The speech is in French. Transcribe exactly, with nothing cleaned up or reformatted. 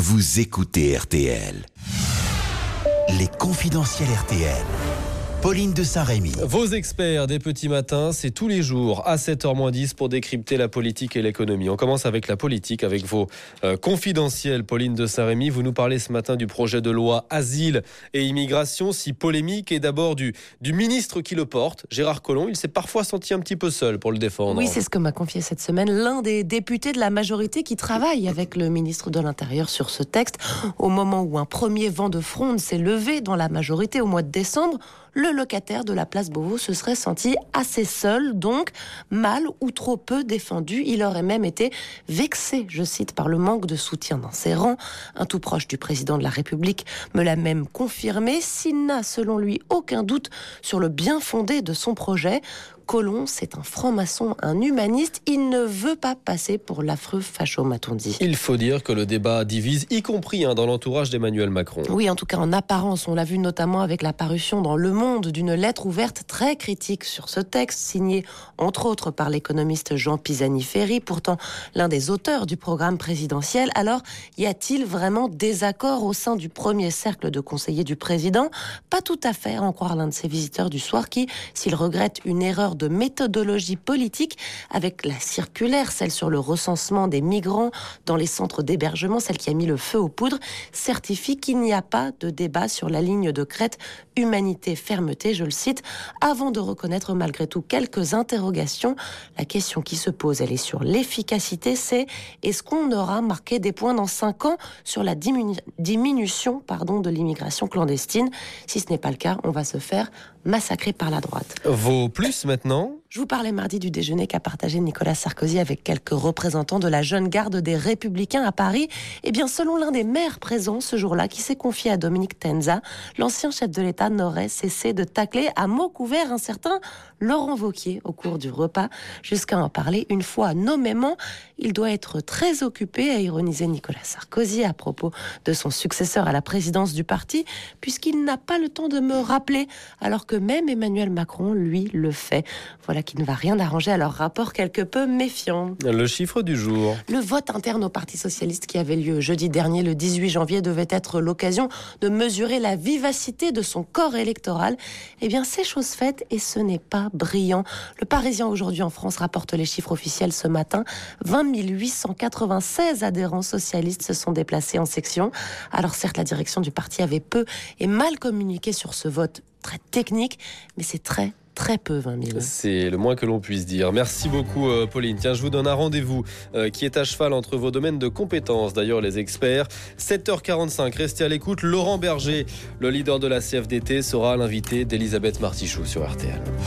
vous écoutez R T L. Les confidentiels R T L. Pauline de Saint-Rémy. Vos experts des petits matins, c'est tous les jours à sept heures moins dix pour décrypter la politique et l'économie. On commence avec la politique, avec vos euh, confidentiels. Pauline de Saint-Rémy, vous nous parlez ce matin du projet de loi Asile et Immigration, si polémique, et d'abord du, du ministre qui le porte, Gérard Collomb. Il s'est parfois senti un petit peu seul pour le défendre. Oui, c'est ce que m'a confié cette semaine l'un des députés de la majorité qui travaille avec le ministre de l'Intérieur sur ce texte. Au moment où un premier vent de fronde s'est levé dans la majorité au mois de décembre, le locataire de la place Beauvau se serait senti assez seul, donc mal ou trop peu défendu. Il aurait même été vexé, je cite, par le manque de soutien dans ses rangs. Un tout proche du président de la République me l'a même confirmé. S'il n'a, selon lui, aucun doute sur le bien fondé de son projet, Collomb, c'est un franc-maçon, un humaniste. Il ne veut pas passer pour l'affreux facho, m'a-t-on dit. Il faut dire que le débat divise, y compris hein, dans l'entourage d'Emmanuel Macron. Oui, en tout cas en apparence. On l'a vu notamment avec la parution dans Le Monde d'une lettre ouverte très critique sur ce texte, signée entre autres par l'économiste Jean Pisani-Ferry, pourtant l'un des auteurs du programme présidentiel. Alors, y a-t-il vraiment désaccord au sein du premier cercle de conseillers du président ? Pas tout à fait, à en croire l'un de ses visiteurs du soir qui, s'il regrette une erreur de méthodologie politique avec la circulaire, celle sur le recensement des migrants dans les centres d'hébergement, celle qui a mis le feu aux poudres, certifie qu'il n'y a pas de débat sur la ligne de crête humanité, fermeté, je le cite, avant de reconnaître malgré tout quelques interrogations. La question qui se pose, elle est sur l'efficacité, c'est est-ce qu'on aura marqué des points dans cinq ans sur la diminu- diminution pardon, de l'immigration clandestine ? Si ce n'est pas le cas, on va se faire massacrer par la droite. Vos plus maintenant ? Je vous parlais mardi du déjeuner qu'a partagé Nicolas Sarkozy avec quelques représentants de la jeune garde des Républicains à Paris. Eh bien, selon l'un des maires présents ce jour-là, qui s'est confié à Dominique Tenza, l'ancien chef de l'État n'aurait cessé de tacler à mots couverts un certain Laurent Wauquiez au cours du repas, jusqu'à en parler une fois nommément. Il doit être très occupé, a ironisé Nicolas Sarkozy à propos de son successeur à la présidence du parti, puisqu'il n'a pas le temps de me rappeler, alors que même Emmanuel Macron, lui, le fait. Voilà qui ne va rien arranger à leur rapport quelque peu méfiant. Le chiffre du jour. Le vote interne au Parti socialiste qui avait lieu jeudi dernier, le dix-huit janvier, devait être l'occasion de mesurer la vivacité de son corps électoral. Eh bien, c'est chose faite et ce n'est pas brillant. Le Parisien aujourd'hui en France rapporte les chiffres officiels ce matin. vingt mille huit cent quatre-vingt-seize adhérents socialistes se sont déplacés en section. Alors certes, la direction du parti avait peu et mal communiqué sur ce vote très technique, mais c'est très Très peu, vingt mille. C'est le moins que l'on puisse dire. Merci beaucoup, euh, Pauline. Tiens, je vous donne un rendez-vous euh, qui est à cheval entre vos domaines de compétences, d'ailleurs, les experts. sept heures quarante-cinq, restez à l'écoute. Laurent Berger, le leader de la C F D T, sera l'invité d'Elisabeth Martichoux sur R T L.